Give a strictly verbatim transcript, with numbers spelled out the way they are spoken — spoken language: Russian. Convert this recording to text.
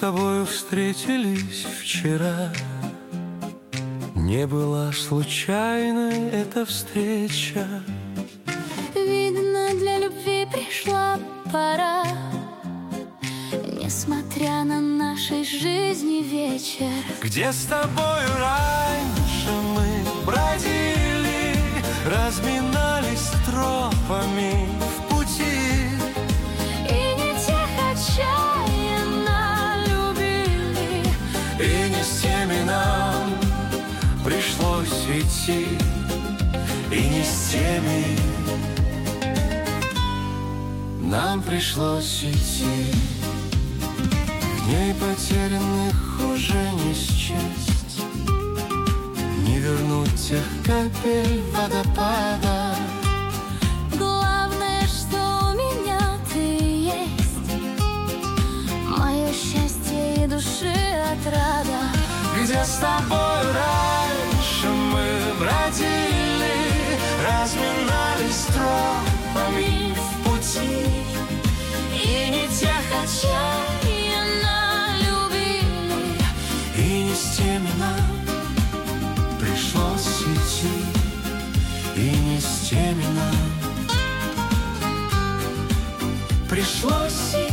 тобою встретились вчера. Не была случайной эта встреча. Видно, для любви пришла пора, несмотря на нашей жизни вечер. Где с тобою раньше мы бродили, разминались тропами в пути, и не тех отчаянно любили, и не с теми нам пришлось идти, и не с теми нам пришлось идти. Дней потерянных уже не счесть, не вернуть тех капель водопада. Главное, что у меня ты есть, мое счастье и души отрада. Где с тобой раньше мы бродили, разминались тропами в пути, и не тех отчаянно любили, и не с теми нам пришлось идти, и не с теми нам пришлось